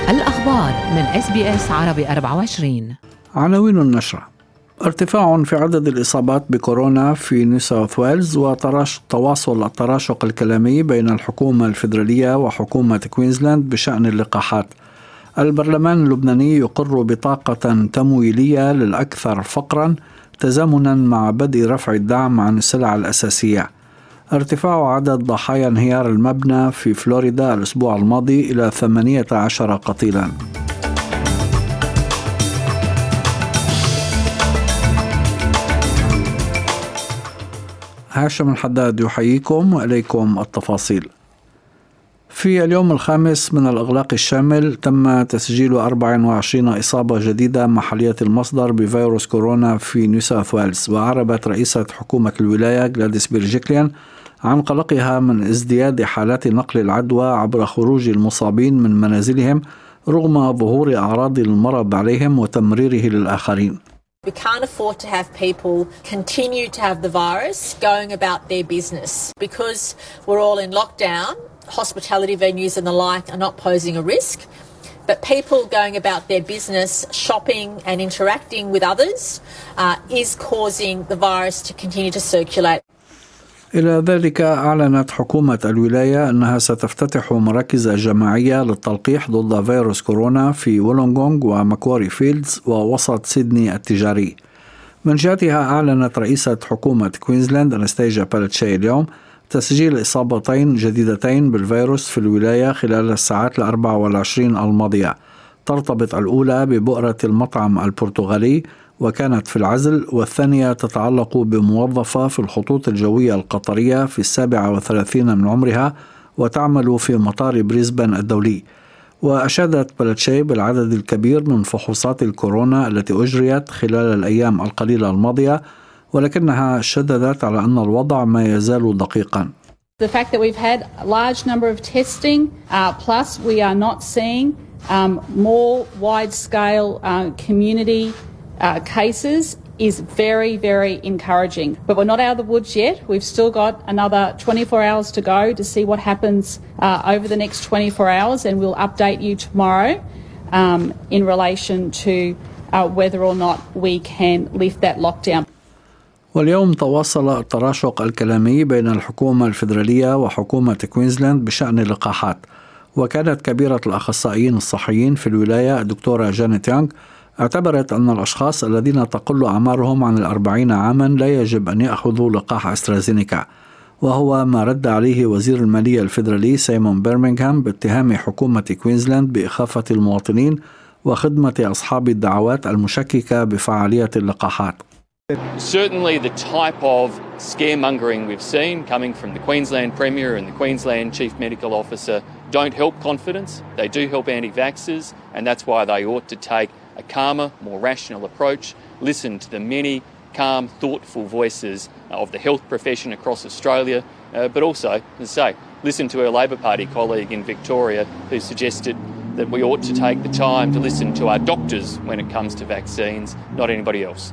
الأخبار من SBS عربي 24. عناوين النشرة: ارتفاع في عدد الإصابات بكورونا في نيو ساوث ويلز، وتواصل التراشق الكلامي بين الحكومة الفيدرالية وحكومة كوينزلاند بشأن اللقاحات. البرلمان اللبناني يقر بطاقة تمويلية للأكثر فقرا تزامنا مع بدء رفع الدعم عن السلع الأساسية. ارتفاع عدد ضحايا انهيار المبنى في فلوريدا الأسبوع الماضي إلى 18 قتيلا. هاشم الحداد يحييكم وإليكم التفاصيل. في اليوم الخامس من الإغلاق الشامل تم تسجيل 24 إصابة جديدة محلية المصدر بفيروس كورونا في نيو ساوث ويلز، وأعربت رئيسة حكومة الولاية غلاديس بيرجيكليان عن قلقها من ازدياد حالات نقل العدوى عبر خروج المصابين من منازلهم رغم ظهور أعراض المرض عليهم وتمريره للآخرين. We can't afford to have people continue to have the virus going about their business. Because we're all in lockdown, hospitality venues and the like are not posing a risk. But people going about their business, shopping and interacting with others is causing the virus to continue to circulate. إلى ذلك أعلنت حكومة الولاية أنها ستفتتح مراكز جماعية للتلقيح ضد فيروس كورونا في وولونغونغ ومكواري فيلدز ووسط سيدني التجاري. من جهتها أعلنت رئيسة حكومة كوينزلاند أناستيجيا بالتشي اليوم تسجيل إصابتين جديدتين بالفيروس في الولاية خلال الساعات 24 الماضية، ترتبط الأولى ببؤرة المطعم البرتغالي وكانت في العزل، والثانية تتعلق بموظفة في الخطوط الجوية القطرية في 37 من عمرها وتعمل في مطار بريسبن الدولي. وأشادت بلتشي بالعدد الكبير من فحوصات الكورونا التي أجريت خلال الأيام القليلة الماضية، ولكنها شددت على أن الوضع ما يزال دقيقا. The fact that we've had a large number of testing, plus we are not seeing more wide-scale community cases is very, very encouraging. But we're not out of the woods yet. We've still got another 24 hours to go to see what happens over the next 24 hours, and we'll update you tomorrow in relation to whether or not we can lift that lockdown. واليوم تواصل التراشق الكلامي بين الحكومة الفيدرالية وحكومة كوينزلاند بشأن اللقاحات، وكانت كبيرة الأخصائيين الصحيين في الولاية الدكتورة جانيت يونغ اعتبرت أن الأشخاص الذين تقل أعمارهم عن 40 عاما لا يجب أن يأخذوا لقاح أسترازينيكا، وهو ما رد عليه وزير المالية الفيدرالي سيمون بيرمنغهام باتهام حكومة كوينزلاند بإخافة المواطنين وخدمة أصحاب الدعوات المشككة بفعالية اللقاحات. Certainly the type of scaremongering we've seen coming from the Queensland Premier and the Queensland Chief Medical Officer don't help confidence. They do help anti-vaxxers, and that's why they ought to take a calmer, more rational approach, listen to the many calm, thoughtful voices of the health profession across Australia, but also, as I say, listen to her Labor Party colleague in Victoria who suggested that we ought to take the time to listen to our doctors when it comes to vaccines, not anybody else.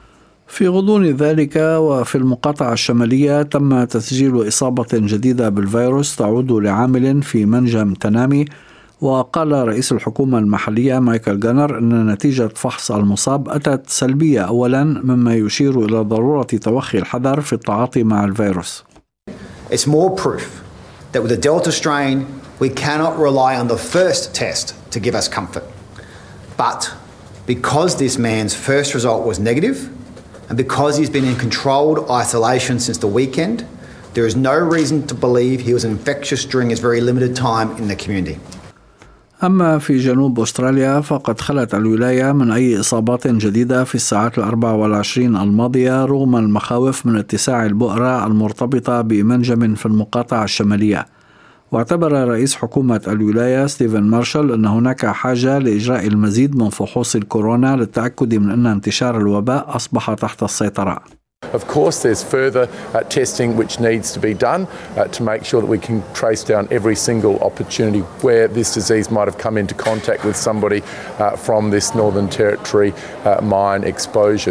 في غضون ذلك وفي المقاطعة الشمالية تم تسجيل إصابة جديدة بالفيروس تعود لعامل في منجم تنامي، وقال رئيس الحكومة المحلية مايكل جانر أن نتيجة فحص المصاب أتت سلبية أولا، مما يشير إلى ضرورة توخي الحذر في التعاطي مع الفيروس. It's more proof that with the Delta strain we cannot rely on the first test to give us comfort. But because this man's first result was negative, and because he's been in controlled isolation since the weekend, there is no reason to believe he was infectious during his very limited time in the community. أما في جنوب أستراليا فقد خلت الولاية من أي إصابات جديدة في الساعات 24 الماضية رغم المخاوف من اتساع البؤرة المرتبطة بمنجم في المقاطعة الشمالية. واعتبر رئيس حكومة الولاية ستيفن مارشال أن هناك حاجة لإجراء المزيد من فحوص الكورونا للتأكد من أن انتشار الوباء أصبح تحت السيطرة. Of course, there's further testing which needs to be done to make sure that we can trace down every single opportunity where this disease might have come into contact with somebody from this Northern Territory mine exposures.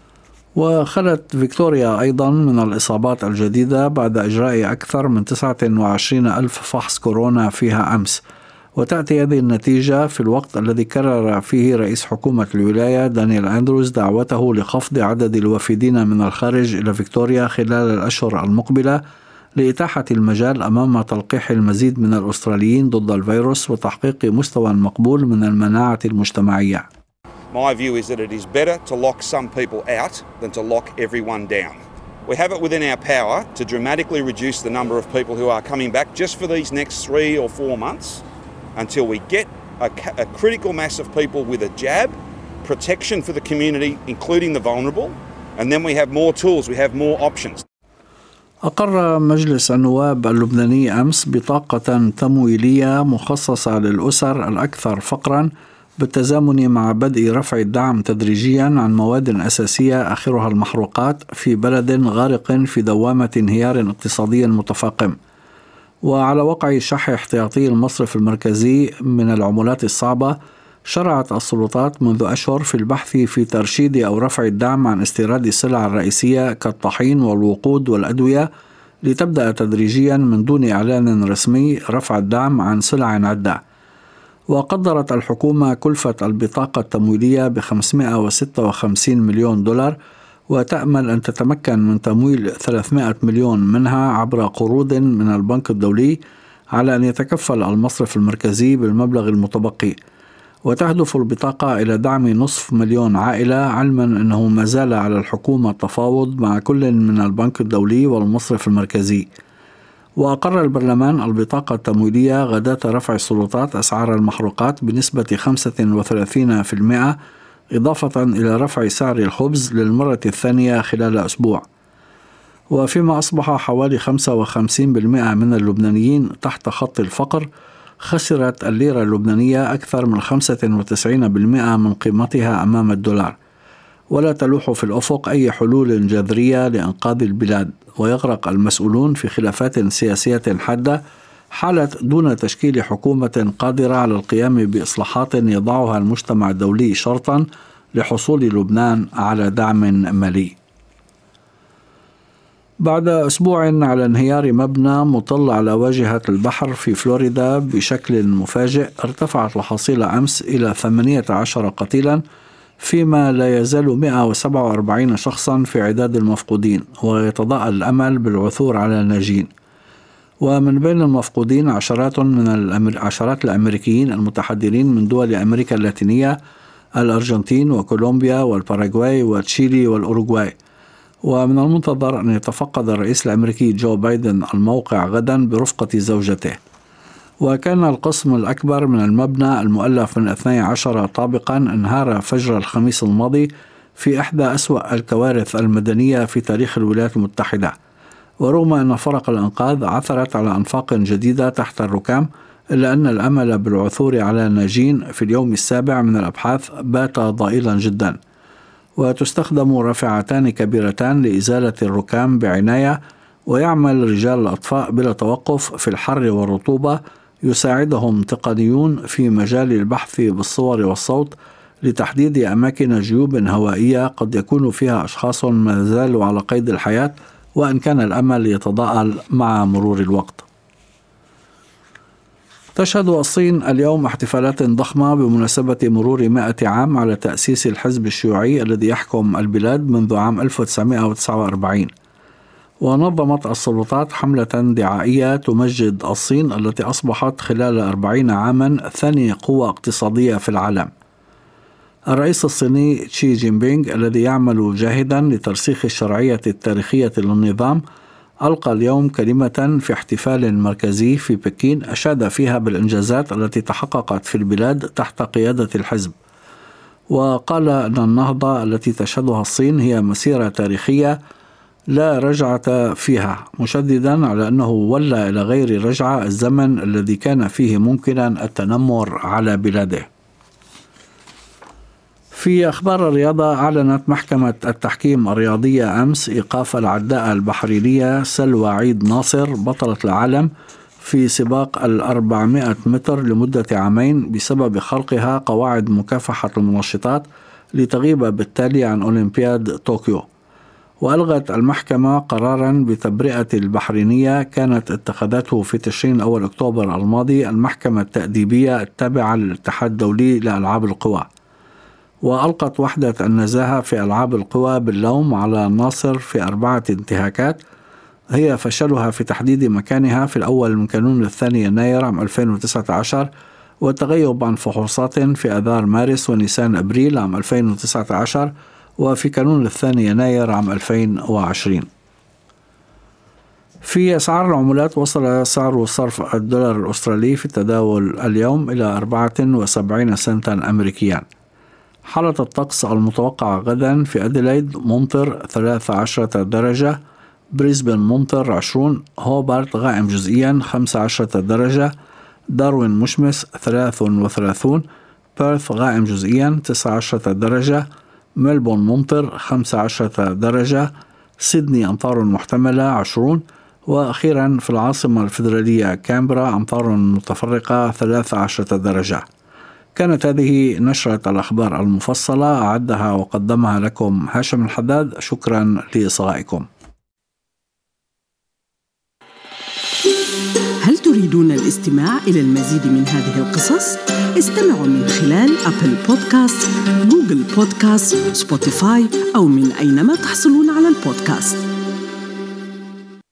وخلت فيكتوريا أيضا من الإصابات الجديدة بعد إجراء أكثر من 29,000 فحص كورونا فيها أمس. وتأتي هذه النتيجة في الوقت الذي كرر فيه رئيس حكومة الولاية دانيال أندروز دعوته لخفض عدد الوافدين من الخارج إلى فيكتوريا خلال الأشهر المقبلة لإتاحة المجال أمام تلقيح المزيد من الأستراليين ضد الفيروس وتحقيق مستوى مقبول من المناعة المجتمعية. My view is that it is better to lock some people out than to lock everyone down. We have it within our power to dramatically reduce the number of people who are coming back just for these next 3 or 4 months until we get a critical mass of people with a jab, protection for the community, including the vulnerable, and then we have more tools, we have more options. أقر مجلس النواب اللبناني أمس بطاقة تمويلية مخصصة للأسر الأكثر فقراً بالتزامن مع بدء رفع الدعم تدريجياً عن مواد أساسية آخرها المحروقات في بلد غارق في دوامة انهيار اقتصادي متفاقم. وعلى وقع شح احتياطي المصرف المركزي من العملات الصعبة، شرعت السلطات منذ أشهر في البحث في ترشيد أو رفع الدعم عن استيراد السلع الرئيسية كالطحين والوقود والأدوية، لتبدأ تدريجيا من دون إعلان رسمي رفع الدعم عن سلع عدة. وقدرت الحكومة كلفة البطاقة التمويلية ب$556 مليون، وتأمل أن تتمكن من تمويل 300 مليون منها عبر قروض من البنك الدولي، على أن يتكفل المصرف المركزي بالمبلغ المتبقي. وتهدف البطاقة إلى دعم 500,000 عائلة، علما أنه ما زال على الحكومة التفاوض مع كل من البنك الدولي والمصرف المركزي. وأقر البرلمان البطاقة التمويلية غداة رفع السلطات أسعار المحروقات بنسبة 35%، إضافة إلى رفع سعر الخبز للمرة الثانية خلال أسبوع. وفيما أصبح حوالي 55% من اللبنانيين تحت خط الفقر، خسرت الليرة اللبنانية أكثر من 95% من قيمتها أمام الدولار، ولا تلوح في الأفق أي حلول جذرية لإنقاذ البلاد، ويغرق المسؤولون في خلافات سياسية حادة حالة دون تشكيل حكومة قادرة على القيام بإصلاحات يضعها المجتمع الدولي شرطا لحصول لبنان على دعم مالي. بعد أسبوع على انهيار مبنى مطل على واجهة البحر في فلوريدا بشكل مفاجئ، ارتفعت الحصيلة أمس إلى 18 قتيلا، فيما لا يزال 147 شخصا في عداد المفقودين، ويتضاءل الأمل بالعثور على ناجين. ومن بين المفقودين عشرات الأمريكيين المتحدرين من دول أمريكا اللاتينية، الأرجنتين وكولومبيا والباراغواي وتشيلي والأوروغواي. ومن المنتظر أن يتفقد الرئيس الأمريكي جو بايدن الموقع غدا برفقة زوجته. وكان القسم الأكبر من المبنى المؤلف من 12 طابقا انهار فجر الخميس الماضي في إحدى أسوأ الكوارث المدنية في تاريخ الولايات المتحدة. ورغم أن فرق الإنقاذ عثرت على أنفاق جديدة تحت الركام، إلا أن الأمل بالعثور على ناجين في اليوم السابع من الأبحاث بات ضئيلا جدا. وتستخدم رافعتان كبيرتان لإزالة الركام بعناية، ويعمل رجال الأطفاء بلا توقف في الحر والرطوبة، يساعدهم تقنيون في مجال البحث بالصور والصوت لتحديد أماكن جيوب هوائية قد يكون فيها أشخاص ما زالوا على قيد الحياة، وإن كان الأمل يتضاءل مع مرور الوقت. تشهد الصين اليوم احتفالات ضخمة بمناسبة مرور 100 عام على تأسيس الحزب الشيوعي الذي يحكم البلاد منذ عام 1949. ونظمت السلطات حملة دعائية تمجد الصين التي أصبحت خلال 40 عاما ثاني قوة اقتصادية في العالم. الرئيس الصيني شي جين بينغ الذي يعمل جاهدا لترسيخ الشرعية التاريخية للنظام ألقى اليوم كلمة في احتفال مركزي في بكين أشاد فيها بالإنجازات التي تحققت في البلاد تحت قيادة الحزب، وقال أن النهضة التي تشهدها الصين هي مسيرة تاريخية لا رجعة فيها، مشددا على أنه ولى إلى غير رجعة الزمن الذي كان فيه ممكنا التنمر على بلاده. في أخبار الرياضة، أعلنت محكمة التحكيم الرياضية أمس إيقاف العداءة البحرينية سلوى عيد ناصر بطلة العالم في سباق 400 متر لمدة عامين بسبب خرقها قواعد مكافحة المنشطات، لتغيب بالتالي عن أولمبياد طوكيو. وألغت المحكمة قراراً بتبرئة البحرينية كانت اتخذته في تشرين أول أكتوبر الماضي المحكمة التأديبية التابعة للاتحاد الدولي لألعاب القوى. وألقت وحدة النزاهة في ألعاب القوى باللوم على الناصر في 4 انتهاكات هي فشلها في تحديد مكانها في الأول من كانون 2 يناير عام 2019 والتغيب عن فحوصات في آذار مارس ونيسان أبريل عام 2019 وفي كانون 2 يناير عام 2020. في أسعار العملات وصل سعر صرف الدولار الأسترالي في التداول اليوم إلى 74 سنتا أمريكيا. حالة الطقس المتوقعة غدا في أديلايد ممطر 13 درجة، بريسبن ممطر 20، هوبارت غائم جزئيا 15 درجة، داروين مشمس 33، بيرث غائم جزئيا 19 درجة، ملبون ممطر 15 درجة، سيدني أمطار محتملة 20، وأخيرا في العاصمة الفيدرالية كامبرا أمطار متفرقة 13 درجة. كانت هذه نشرة الأخبار المفصلة، أعدها وقدمها لكم هاشم الحداد. شكرا لإصغائكم. هل تريدون الاستماع إلى المزيد من هذه القصص؟ استمعوا من خلال أبل بودكاست، جوجل بودكاست، سبوتيفاي أو من أينما تحصلون على البودكاست.